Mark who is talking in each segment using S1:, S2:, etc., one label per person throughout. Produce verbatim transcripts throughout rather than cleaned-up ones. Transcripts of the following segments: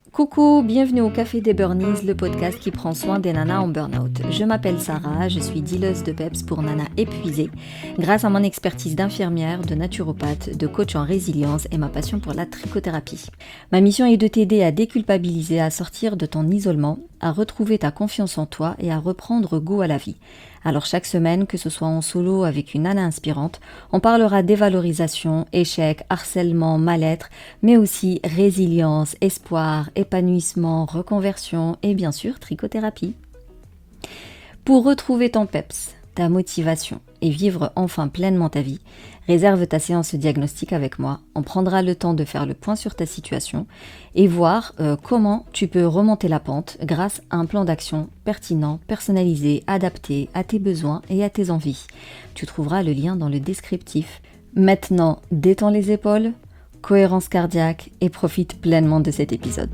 S1: Coucou, bienvenue au Café des Burnies, le podcast qui prend soin des nanas en burn-out. Je m'appelle Sarah, je suis dealeuse de peps pour nanas épuisées, grâce à mon expertise d'infirmière, de naturopathe, de coach en résilience et ma passion pour la trichothérapie. Ma mission est de t'aider à déculpabiliser, à sortir de ton isolement, à retrouver ta confiance en toi et à reprendre goût à la vie. Alors chaque semaine, que ce soit en solo avec une nana inspirante, on parlera dévalorisation, échec, harcèlement, mal-être, mais aussi résilience, espoir, épanouissement, reconversion et bien sûr trichothérapie. Pour retrouver ton peps, ta motivation et vivre enfin pleinement ta vie, réserve ta séance diagnostic avec moi. On prendra le temps de faire le point sur ta situation et voir euh, comment tu peux remonter la pente grâce à un plan d'action pertinent, personnalisé, adapté à tes besoins et à tes envies. Tu trouveras le lien dans le descriptif. Maintenant, détends les épaules, cohérence cardiaque et profite pleinement de cet épisode.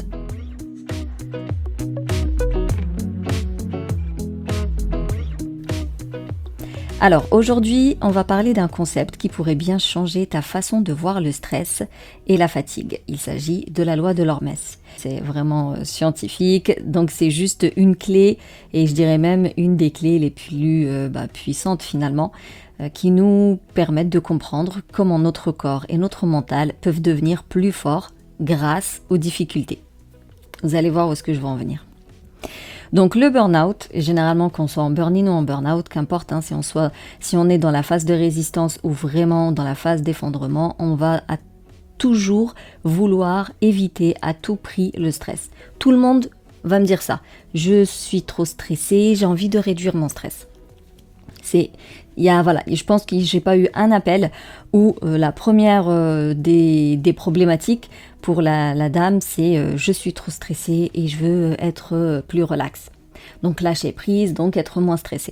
S1: Alors aujourd'hui, on va parler d'un concept qui pourrait bien changer ta façon de voir le stress et la fatigue. Il s'agit de la loi de l'Hormèse. C'est vraiment euh, scientifique, donc c'est juste une clé, et je dirais même une des clés les plus euh, bah, puissantes finalement, euh, qui nous permettent de comprendre comment notre corps et notre mental peuvent devenir plus forts grâce aux difficultés. Vous allez voir où est-ce que je veux en venir. Donc le burn-out, généralement qu'on soit en burn-in ou en burn-out, qu'importe, hein, si, on soit, si on est dans la phase de résistance ou vraiment dans la phase d'effondrement, on va à toujours vouloir éviter à tout prix le stress. Tout le monde va me dire ça. Je suis trop stressée, j'ai envie de réduire mon stress. C'est, il y a, voilà, je pense que j'ai pas eu un appel où euh, la première euh, des, des problématiques pour la, la dame, c'est euh, je suis trop stressée et je veux être euh, plus relax. Donc lâcher prise, donc être moins stressée.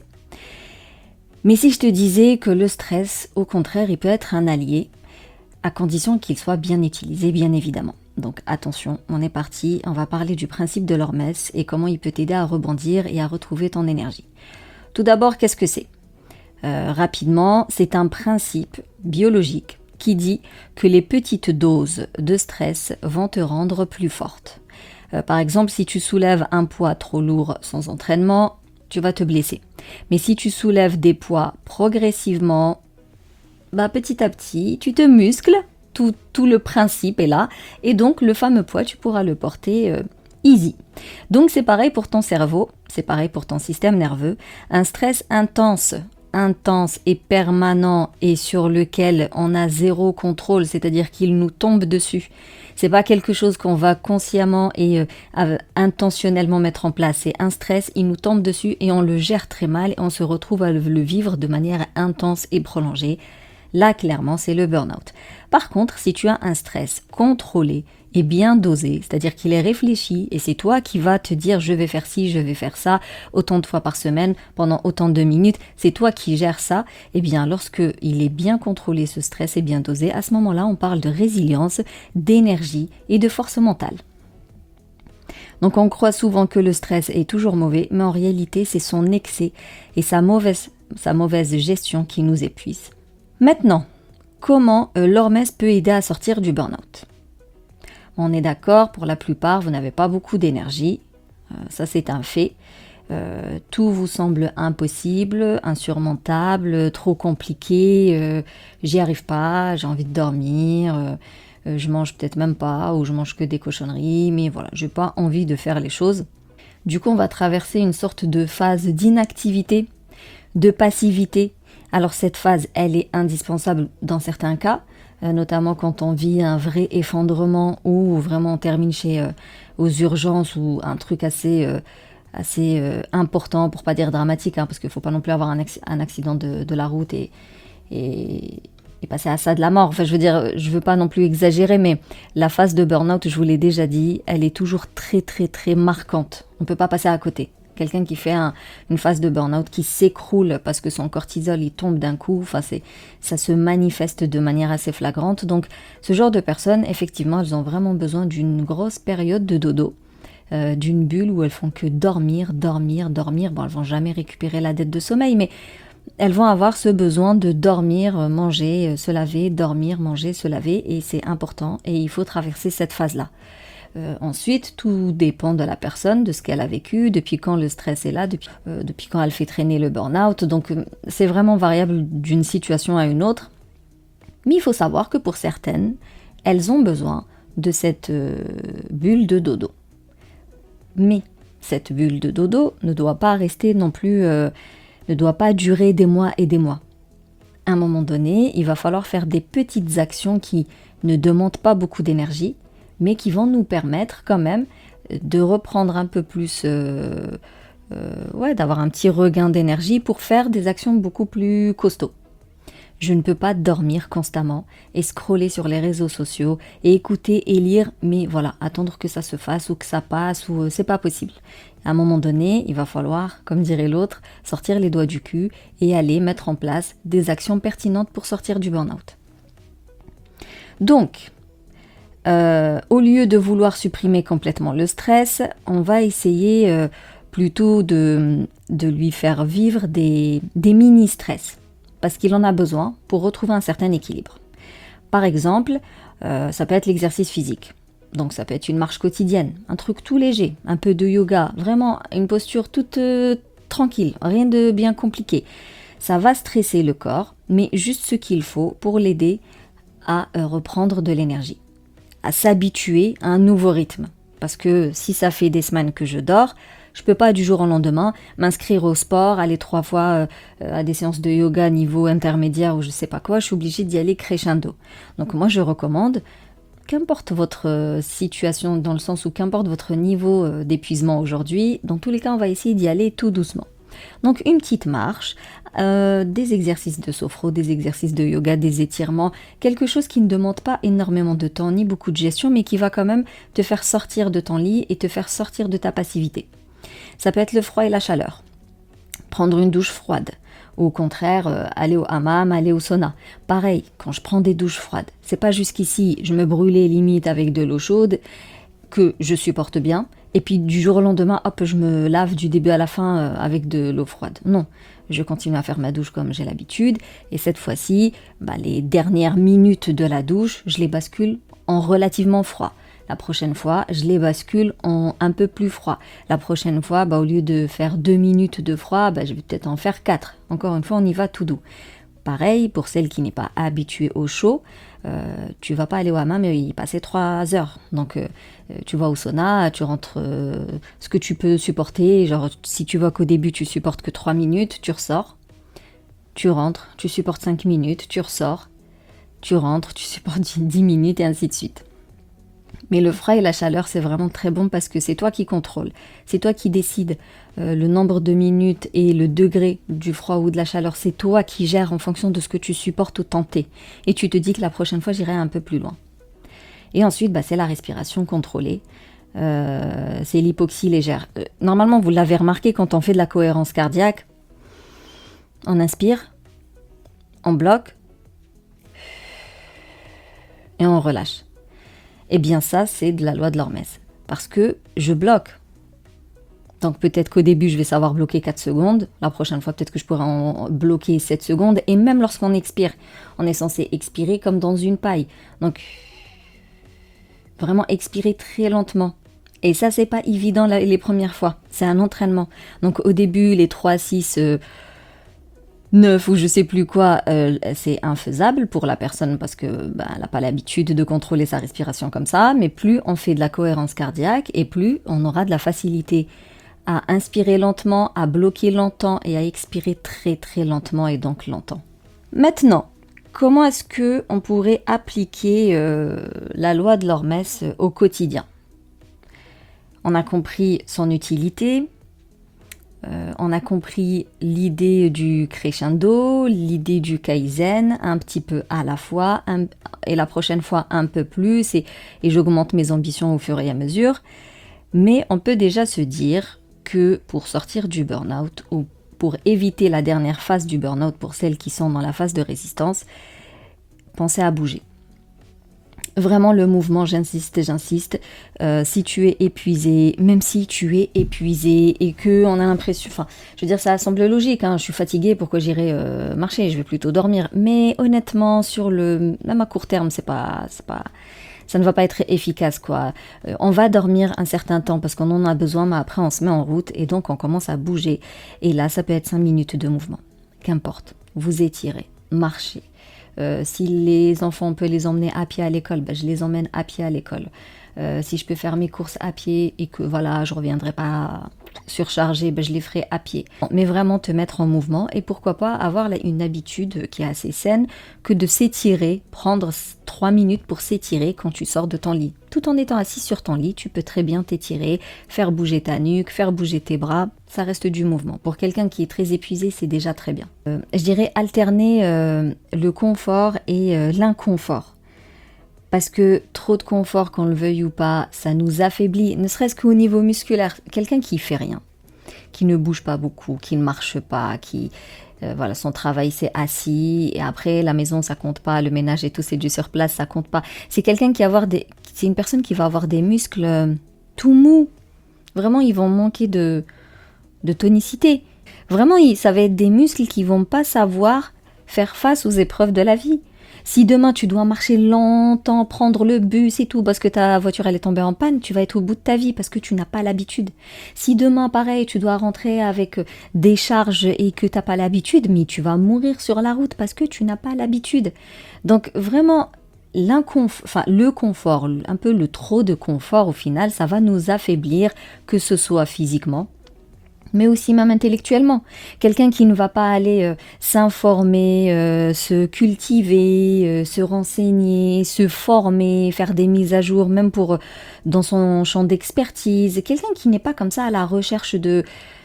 S1: Mais si je te disais que le stress, au contraire, il peut être un allié, à condition qu'il soit bien utilisé, bien évidemment. Donc attention, on est parti, on va parler du principe de l'Hormèse et comment il peut t'aider à rebondir et à retrouver ton énergie. Tout d'abord, qu'est-ce que c'est ? Euh, rapidement, c'est un principe biologique qui dit que les petites doses de stress vont te rendre plus forte. Euh, par exemple, si tu soulèves un poids trop lourd sans entraînement, tu vas te blesser. Mais si tu soulèves des poids progressivement, bah, petit à petit, tu te muscles, tout, tout le principe est là, et donc le fameux poids, tu pourras le porter euh, easy. Donc c'est pareil pour ton cerveau, c'est pareil pour ton système nerveux. Un stress intense, intense et permanent et sur lequel on a zéro contrôle, c'est-à-dire qu'il nous tombe dessus. C'est pas quelque chose qu'on va consciemment et euh, intentionnellement mettre en place. C'est un stress, il nous tombe dessus et on le gère très mal et on se retrouve à le, le vivre de manière intense et prolongée. Là, clairement, c'est le burn-out. Par contre, si tu as un stress contrôlé et bien dosé, c'est-à-dire qu'il est réfléchi et c'est toi qui vas te dire je vais faire ci, je vais faire ça, autant de fois par semaine, pendant autant de minutes, c'est toi qui gères ça, et bien lorsque il est bien contrôlé, ce stress est bien dosé, à ce moment-là, on parle de résilience, d'énergie et de force mentale. Donc on croit souvent que le stress est toujours mauvais, mais en réalité, c'est son excès et sa mauvaise, sa mauvaise gestion qui nous épuise. Maintenant, comment euh, l'Hormèse peut aider à sortir du burn-out ? On est d'accord, pour la plupart, vous n'avez pas beaucoup d'énergie, euh, ça c'est un fait. Euh, tout vous semble impossible, insurmontable, trop compliqué, euh, j'y arrive pas, j'ai envie de dormir, euh, euh, je mange peut-être même pas, ou je mange que des cochonneries, mais voilà, j'ai pas envie de faire les choses. Du coup, on va traverser une sorte de phase d'inactivité, de passivité. Alors cette phase, elle est indispensable dans certains cas, euh, notamment quand on vit un vrai effondrement ou vraiment on termine chez euh, aux urgences ou un truc assez, euh, assez euh, important, pour pas dire dramatique, hein, parce qu'il ne faut pas non plus avoir un, acc- un accident de, de la route et, et, et passer à ça de la mort. Enfin, je veux dire, je veux pas non plus exagérer, mais la phase de burn-out, je vous l'ai déjà dit, elle est toujours très très très marquante. On ne peut pas passer à côté. Quelqu'un qui fait un, une phase de burn-out, qui s'écroule parce que son cortisol il tombe d'un coup, enfin c'est, ça se manifeste de manière assez flagrante. Donc ce genre de personnes, effectivement, elles ont vraiment besoin d'une grosse période de dodo, euh, d'une bulle où elles font que dormir, dormir, dormir. Bon, elles vont jamais récupérer la dette de sommeil, mais elles vont avoir ce besoin de dormir, manger, se laver, dormir, manger, se laver, et c'est important et il faut traverser cette phase-là. Euh, ensuite, tout dépend de la personne, de ce qu'elle a vécu, depuis quand le stress est là, depuis, euh, depuis quand elle fait traîner le burn-out. Donc, euh, c'est vraiment variable d'une situation à une autre. Mais il faut savoir que pour certaines, elles ont besoin de cette euh, bulle de dodo. Mais cette bulle de dodo ne doit pas rester non plus, euh, ne doit pas durer des mois et des mois. À un moment donné, il va falloir faire des petites actions qui ne demandent pas beaucoup d'énergie, mais qui vont nous permettre quand même de reprendre un peu plus, euh, euh, ouais, d'avoir un petit regain d'énergie pour faire des actions beaucoup plus costauds. Je ne peux pas dormir constamment et scroller sur les réseaux sociaux et écouter et lire, mais voilà, attendre que ça se fasse ou que ça passe, ou euh, c'est pas possible. À un moment donné, il va falloir, comme dirait l'autre, sortir les doigts du cul et aller mettre en place des actions pertinentes pour sortir du burn-out. Donc, euh, au lieu de vouloir supprimer complètement le stress, on va essayer euh, plutôt de, de lui faire vivre des, des mini-stress. Parce qu'il en a besoin pour retrouver un certain équilibre. Par exemple, euh, ça peut être l'exercice physique. Donc ça peut être une marche quotidienne, un truc tout léger, un peu de yoga, vraiment une posture toute euh, tranquille, rien de bien compliqué. Ça va stresser le corps, mais juste ce qu'il faut pour l'aider à euh, reprendre de l'énergie, à s'habituer à un nouveau rythme. Parce que si ça fait des semaines que je dors, je ne peux pas du jour au lendemain m'inscrire au sport, aller trois fois euh, à des séances de yoga niveau intermédiaire ou je ne sais pas quoi, je suis obligée d'y aller crescendo. Donc moi je recommande, qu'importe votre euh, situation, dans le sens où qu'importe votre niveau euh, d'épuisement aujourd'hui, dans tous les cas on va essayer d'y aller tout doucement. Donc une petite marche, euh, des exercices de sophro, des exercices de yoga, des étirements, quelque chose qui ne demande pas énormément de temps ni beaucoup de gestion, mais qui va quand même te faire sortir de ton lit et te faire sortir de ta passivité. Ça peut être le froid et la chaleur. Prendre une douche froide. Ou au contraire, euh, aller au hammam, aller au sauna. Pareil, quand je prends des douches froides, c'est pas jusqu'ici, je me brûlais limite avec de l'eau chaude, que je supporte bien, et puis du jour au lendemain, hop, je me lave du début à la fin euh, avec de l'eau froide. Non, je continue à faire ma douche comme j'ai l'habitude, et cette fois-ci, bah, les dernières minutes de la douche, je les bascule en relativement froid. La prochaine fois, je les bascule en un peu plus froid. La prochaine fois, bah, au lieu de faire deux minutes de froid, bah, je vais peut-être en faire quatre. Encore une fois, on y va tout doux. Pareil, pour celle qui n'est pas habituée au chaud, euh, tu vas pas aller au hammam mais y passer trois heures. Donc, euh, tu vas au sauna, tu rentres euh, ce que tu peux supporter. Genre, si tu vois qu'au début, tu supportes que trois minutes, tu ressors. Tu rentres, tu supportes cinq minutes, tu ressors. Tu rentres, tu supportes dix minutes et ainsi de suite. Mais le froid et la chaleur, c'est vraiment très bon parce que c'est toi qui contrôles. C'est toi qui décides euh, le nombre de minutes et le degré du froid ou de la chaleur. C'est toi qui gères en fonction de ce que tu supportes ou tenter. Et tu te dis que la prochaine fois, j'irai un peu plus loin. Et ensuite, bah, c'est la respiration contrôlée. Euh, c'est l'hypoxie légère. Euh, normalement, vous l'avez remarqué quand on fait de la cohérence cardiaque. On inspire, on bloque et on relâche. Eh bien ça, c'est de la loi de l'Hormèse. Parce que je bloque. Donc peut-être qu'au début, je vais savoir bloquer quatre secondes. La prochaine fois, peut-être que je pourrai en bloquer sept secondes. Et même lorsqu'on expire, on est censé expirer comme dans une paille. Donc, vraiment expirer très lentement. Et ça, c'est pas évident les premières fois. C'est un entraînement. Donc au début, les trois, six... Euh, neuf ou je sais plus quoi, euh, c'est infaisable pour la personne parce que bah, elle n'a pas l'habitude de contrôler sa respiration comme ça, mais plus on fait de la cohérence cardiaque et plus on aura de la facilité à inspirer lentement, à bloquer longtemps et à expirer très très lentement et donc longtemps. Maintenant, comment est-ce que on pourrait appliquer euh, la loi de l'Hormèse au quotidien ? On a compris son utilité. Euh, on a compris l'idée du crescendo, l'idée du kaizen, un petit peu à la fois, un, et la prochaine fois un peu plus, et, et j'augmente mes ambitions au fur et à mesure. Mais on peut déjà se dire que pour sortir du burn-out, ou pour éviter la dernière phase du burn-out pour celles qui sont dans la phase de résistance, pensez à bouger. Vraiment le mouvement, j'insiste, j'insiste, euh, si tu es épuisé, même si tu es épuisé et que on a l'impression, enfin, je veux dire, ça semble logique, hein, je suis fatiguée, pourquoi j'irai euh, marcher, je vais plutôt dormir. Mais honnêtement, sur le, même à court terme, c'est pas, c'est pas, ça ne va pas être efficace, quoi. Euh, on va dormir un certain temps parce qu'on en a besoin, mais après on se met en route et donc on commence à bouger. Et là, ça peut être cinq minutes de mouvement. Qu'importe, vous étirez, marchez. Euh, si les enfants, on peut les emmener à pied à l'école, ben je les emmène à pied à l'école. Euh, si je peux faire mes courses à pied et que voilà, je ne reviendrai pas surchargée, ben je les ferai à pied. Mais vraiment te mettre en mouvement et pourquoi pas avoir une habitude qui est assez saine que de s'étirer, prendre trois minutes pour s'étirer quand tu sors de ton lit. Tout en étant assis sur ton lit, tu peux très bien t'étirer, faire bouger ta nuque, faire bouger tes bras, ça reste du mouvement. Pour quelqu'un qui est très épuisé, c'est déjà très bien. Euh, je dirais alterner euh, le confort et euh, l'inconfort. Parce que trop de confort, qu'on le veuille ou pas, ça nous affaiblit, ne serait-ce qu'au niveau musculaire. Quelqu'un qui fait rien, qui ne bouge pas beaucoup, qui ne marche pas, qui euh, voilà, son travail c'est assis et après la maison ça compte pas, le ménage et tout c'est du sur place, ça compte pas. C'est quelqu'un qui va avoir des, c'est une personne qui va avoir des muscles euh, tout mous. Vraiment, ils vont manquer de de tonicité. Vraiment, ça va être des muscles qui vont pas savoir faire face aux épreuves de la vie. Si demain tu dois marcher longtemps, prendre le bus et tout, parce que ta voiture elle est tombée en panne, tu vas être au bout de ta vie parce que tu n'as pas l'habitude. Si demain, pareil, tu dois rentrer avec des charges et que tu n'as pas l'habitude, mais tu vas mourir sur la route parce que tu n'as pas l'habitude. Donc vraiment, l'inconfort, enfin, le confort, un peu le trop de confort au final, ça va nous affaiblir, que ce soit physiquement, mais aussi même intellectuellement. Quelqu'un qui ne va pas aller euh, s'informer, euh, se cultiver, euh, se renseigner, se former, faire des mises à jour, même pour euh, dans son champ d'expertise. Quelqu'un qui n'est pas comme ça à la recherche de,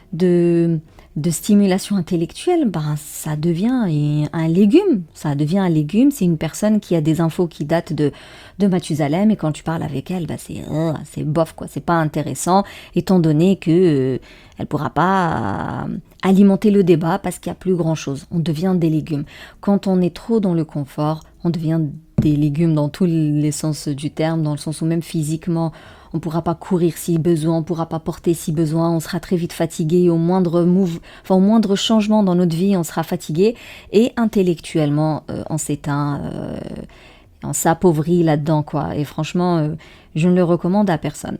S1: de, de stimulation intellectuelle, ben, ça devient un légume. Ça devient un légume. C'est une personne qui a des infos qui datent de, de Mathusalem et quand tu parles avec elle, ben, c'est, euh, c'est bof, quoi. C'est pas intéressant, étant donné que euh, elle ne pourra pas euh, alimenter le débat parce qu'il n'y a plus grand-chose. On devient des légumes. Quand on est trop dans le confort, on devient des légumes dans tous les sens du terme, dans le sens où même physiquement, on ne pourra pas courir si besoin, on ne pourra pas porter si besoin, on sera très vite fatigué, au moindre move, enfin, au moindre changement dans notre vie, on sera fatigué, et intellectuellement, euh, on s'éteint, euh, on s'appauvrit là-dedans, quoi. Et franchement, euh, je ne le recommande à personne.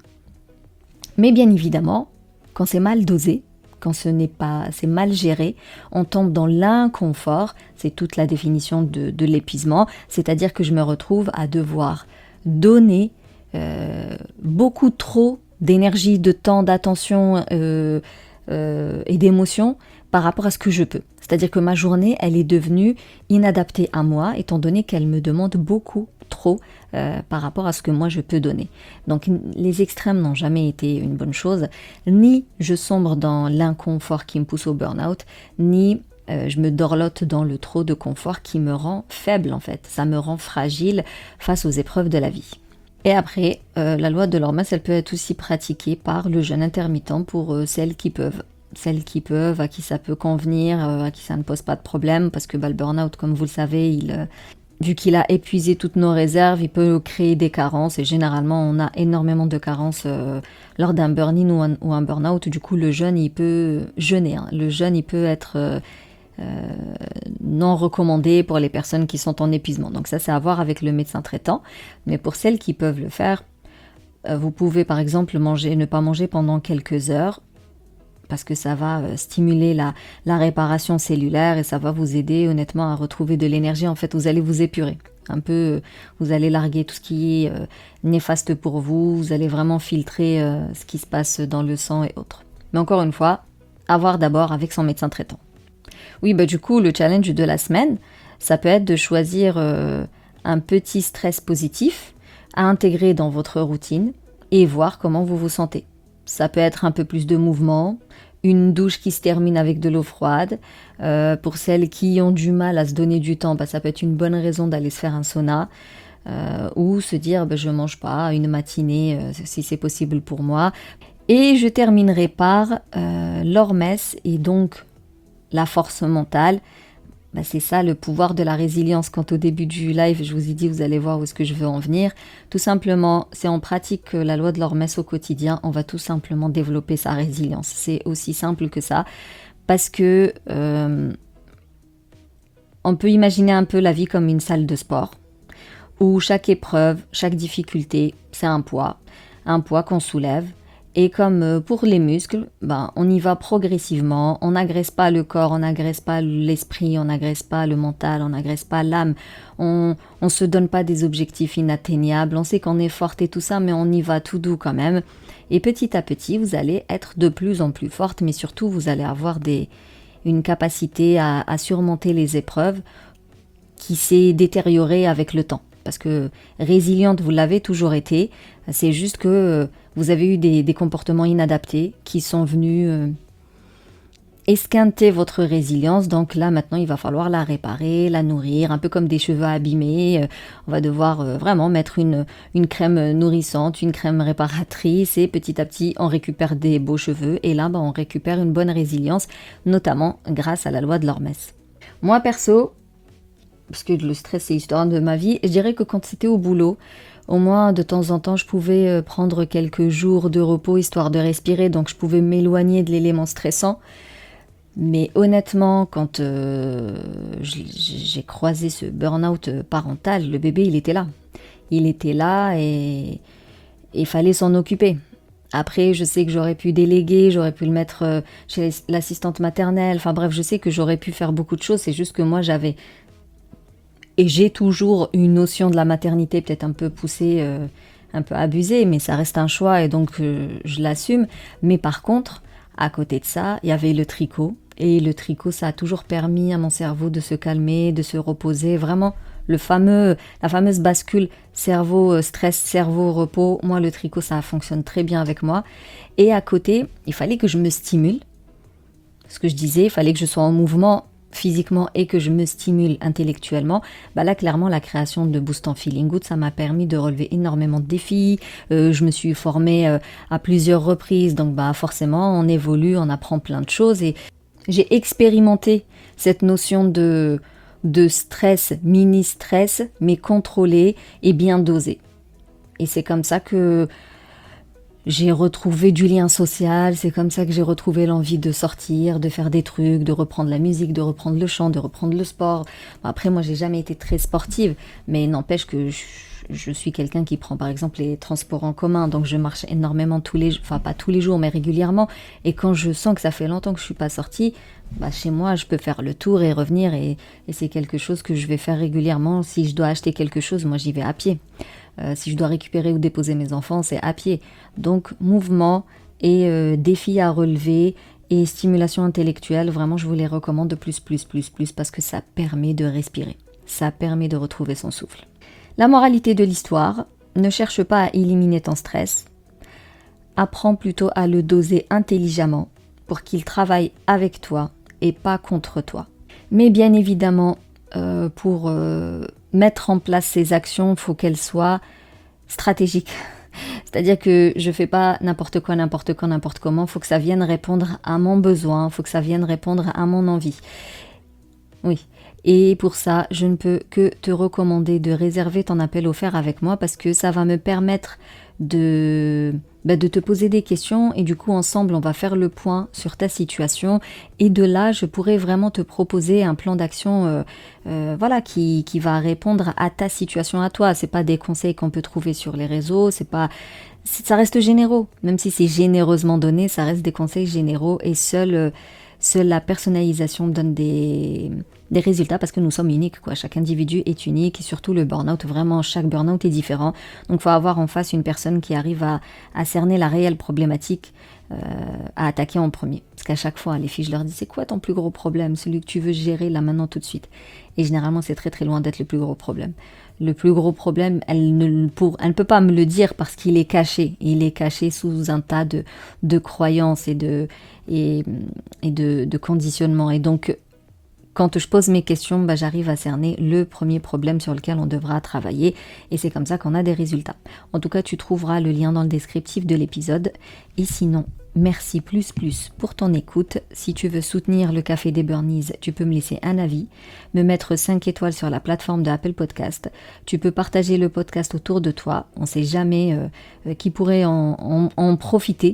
S1: Mais bien évidemment, quand c'est mal dosé, quand ce n'est pas, c'est mal géré, on tombe dans l'inconfort, c'est toute la définition de, de l'épuisement, c'est-à-dire que je me retrouve à devoir donner euh, beaucoup trop d'énergie, de temps, d'attention euh, euh, et d'émotion par rapport à ce que je peux. C'est-à-dire que ma journée, elle est devenue inadaptée à moi, étant donné qu'elle me demande beaucoup trop euh, par rapport à ce que moi je peux donner. Donc les extrêmes n'ont jamais été une bonne chose, ni je sombre dans l'inconfort qui me pousse au burn-out, ni euh, je me dorlote dans le trop de confort qui me rend faible en fait, ça me rend fragile face aux épreuves de la vie. Et après, euh, la loi de l'Hormèse, elle peut être aussi pratiquée par le jeûne intermittent pour euh, celles qui peuvent. Celles qui peuvent, à qui ça peut convenir, euh, à qui ça ne pose pas de problème, parce que bah, le burn-out, comme vous le savez, il... Euh, vu qu'il a épuisé toutes nos réserves, il peut créer des carences et généralement on a énormément de carences euh, lors d'un burn-in ou un, ou un burn-out. Du coup, le jeûne, il peut jeûner. Hein. Le jeûne, il peut être euh, euh, non recommandé pour les personnes qui sont en épuisement. Donc ça, c'est à voir avec le médecin traitant. Mais pour celles qui peuvent le faire, euh, vous pouvez par exemple manger, ne pas manger pendant quelques heures, parce que ça va stimuler la, la réparation cellulaire et ça va vous aider honnêtement à retrouver de l'énergie. En fait, vous allez vous épurer. Un peu, vous allez larguer tout ce qui est euh, néfaste pour vous, vous allez vraiment filtrer euh, ce qui se passe dans le sang et autres. Mais encore une fois, à voir d'abord avec son médecin traitant. Oui, bah du coup, le challenge de la semaine, ça peut être de choisir euh, un petit stress positif à intégrer dans votre routine et voir comment vous vous sentez. Ça peut être un peu plus de mouvement, une douche qui se termine avec de l'eau froide. Euh, pour celles qui ont du mal à se donner du temps, bah, ça peut être une bonne raison d'aller se faire un sauna euh, ou se dire bah, je ne mange pas une matinée euh, si c'est possible pour moi. Et je terminerai par euh, l'hormèse et donc la force mentale. Bah, c'est ça le pouvoir de la résilience. Quand au début du live, je vous ai dit, vous allez voir où est-ce que je veux en venir. Tout simplement, c'est en pratique la loi de l'hormèse au quotidien. On va tout simplement développer sa résilience. C'est aussi simple que ça. Parce que euh, on peut imaginer un peu la vie comme une salle de sport où chaque épreuve, chaque difficulté, c'est un poids, un poids qu'on soulève. Et comme pour les muscles, ben, on y va progressivement, on n'agresse pas le corps, on n'agresse pas l'esprit, on n'agresse pas le mental, on n'agresse pas l'âme, on ne se donne pas des objectifs inatteignables, on sait qu'on est forte et tout ça, mais on y va tout doux quand même. Et petit à petit, vous allez être de plus en plus forte, mais surtout, vous allez avoir des, une capacité à, à surmonter les épreuves qui s'est détériorée avec le temps. Parce que résiliente, vous l'avez toujours été, c'est juste que vous avez eu des, des comportements inadaptés qui sont venus euh, esquinter votre résilience. Donc là, maintenant, il va falloir la réparer, la nourrir, un peu comme des cheveux abîmés. Euh, on va devoir euh, vraiment mettre une, une crème nourrissante, une crème réparatrice et petit à petit, on récupère des beaux cheveux. Et là, bah, on récupère une bonne résilience, notamment grâce à la loi de l'Hormèse. Moi, perso, parce que le stress, c'est l'histoire de ma vie, je dirais que quand c'était au boulot, au moins, de temps en temps, je pouvais prendre quelques jours de repos, histoire de respirer, donc je pouvais m'éloigner de l'élément stressant. Mais honnêtement, quand euh, j'ai croisé ce burn-out parental, le bébé, il était là. Il était là et il fallait s'en occuper. Après, je sais que j'aurais pu déléguer, j'aurais pu le mettre chez l'assistante maternelle. Enfin bref, je sais que j'aurais pu faire beaucoup de choses. C'est juste que moi, j'avais... Et j'ai toujours une notion de la maternité peut-être un peu poussée, euh, un peu abusée, mais ça reste un choix et donc euh, je l'assume. Mais par contre, à côté de ça, il y avait le tricot. Et le tricot, ça a toujours permis à mon cerveau de se calmer, de se reposer. Vraiment, le fameux, la fameuse bascule cerveau-stress, cerveau-repos. Moi, le tricot, ça fonctionne très bien avec moi. Et à côté, il fallait que je me stimule. Ce que je disais, il fallait que je sois en mouvement physiquement et que je me stimule intellectuellement, bah là clairement la création de Boost en Feeling Good, ça m'a permis de relever énormément de défis. Euh, je me suis formée euh, à plusieurs reprises, donc bah forcément on évolue, on apprend plein de choses et j'ai expérimenté cette notion de, de stress, mini-stress, mais contrôlé et bien dosé. Et c'est comme ça que j'ai retrouvé du lien social, c'est comme ça que j'ai retrouvé l'envie de sortir, de faire des trucs, de reprendre la musique, de reprendre le chant, de reprendre le sport. Après, moi, j'ai jamais été très sportive, mais n'empêche que je, je suis quelqu'un qui prend par exemple les transports en commun, donc je marche énormément tous les jours, enfin pas tous les jours, mais régulièrement. Et quand je sens que ça fait longtemps que je suis pas sortie, bah chez moi, je peux faire le tour et revenir, et, et c'est quelque chose que je vais faire régulièrement. Si je dois acheter quelque chose, moi j'y vais à pied. Euh, si je dois récupérer ou déposer mes enfants, c'est à pied. Donc mouvement et euh, défis à relever et stimulation intellectuelle, vraiment je vous les recommande de plus, plus, plus, plus parce que ça permet de respirer. Ça permet de retrouver son souffle. La moralité de l'histoire, ne cherche pas à éliminer ton stress. Apprends plutôt à le doser intelligemment pour qu'il travaille avec toi et pas contre toi. Mais bien évidemment, euh, pour euh, mettre en place ces actions, il faut qu'elles soient stratégiques. C'est-à-dire que je ne fais pas n'importe quoi, n'importe quand, n'importe comment. Il faut que ça vienne répondre à mon besoin, il faut que ça vienne répondre à mon envie. Oui. Et pour ça, je ne peux que te recommander de réserver ton appel offert avec moi parce que ça va me permettre de, bah, de te poser des questions et du coup ensemble on va faire le point sur ta situation et de là je pourrais vraiment te proposer un plan d'action euh, euh, voilà, qui, qui va répondre à ta situation à toi. C'est pas des conseils qu'on peut trouver sur les réseaux, c'est pas, ça reste généraux, même si c'est généreusement donné, ça reste des conseils généraux et seul euh, Seule la personnalisation donne des, des résultats parce que nous sommes uniques, quoi. Chaque individu est unique et surtout le burn-out, vraiment chaque burn-out est différent. Donc il faut avoir en face une personne qui arrive à, à cerner la réelle problématique euh, à attaquer en premier. Parce qu'à chaque fois, les filles, je leur dis, c'est quoi ton plus gros problème, celui que tu veux gérer là maintenant tout de suite. Et généralement, c'est très très loin d'être le plus gros problème. Le plus gros problème, elle ne pour, elle ne peut pas me le dire parce qu'il est caché. Il est caché sous un tas de, de croyances et de, et, et de, de conditionnements. Et donc, quand je pose mes questions, bah, j'arrive à cerner le premier problème sur lequel on devra travailler. Et c'est comme ça qu'on a des résultats. En tout cas, tu trouveras le lien dans le descriptif de l'épisode. Et sinon, merci plus plus pour ton écoute. Si tu veux soutenir le Café des Burnies, tu peux me laisser un avis, me mettre cinq étoiles sur la plateforme de Apple Podcast. Tu peux partager le podcast autour de toi. On ne sait jamais euh, qui pourrait en, en, en profiter.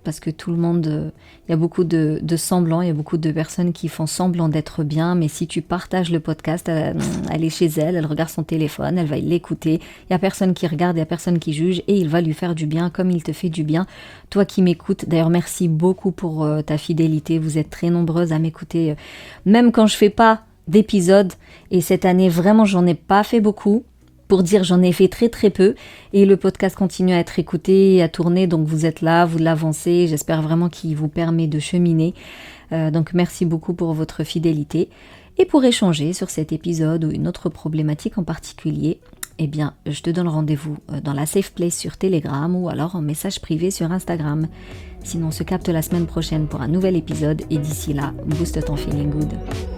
S1: parce que tout le monde, euh, il y a beaucoup de, de semblants, il y a beaucoup de personnes qui font semblant d'être bien, mais si tu partages le podcast, elle, elle est chez elle, elle regarde son téléphone, elle va l'écouter, il n'y a personne qui regarde, il n'y a personne qui juge, et il va lui faire du bien comme il te fait du bien. Toi qui m'écoutes, d'ailleurs merci beaucoup pour euh, ta fidélité, vous êtes très nombreuses à m'écouter, euh, même quand je fais pas d'épisodes, et cette année vraiment j'en ai pas fait beaucoup. Pour dire, j'en ai fait très très peu et le podcast continue à être écouté et à tourner, donc vous êtes là, vous l'avancez, j'espère vraiment qu'il vous permet de cheminer. Euh, donc merci beaucoup pour votre fidélité. Et pour échanger sur cet épisode ou une autre problématique en particulier, eh bien, je te donne rendez-vous dans la Safe Place sur Telegram ou alors en message privé sur Instagram. Sinon, on se capte la semaine prochaine pour un nouvel épisode et d'ici là, booste ton feeling good.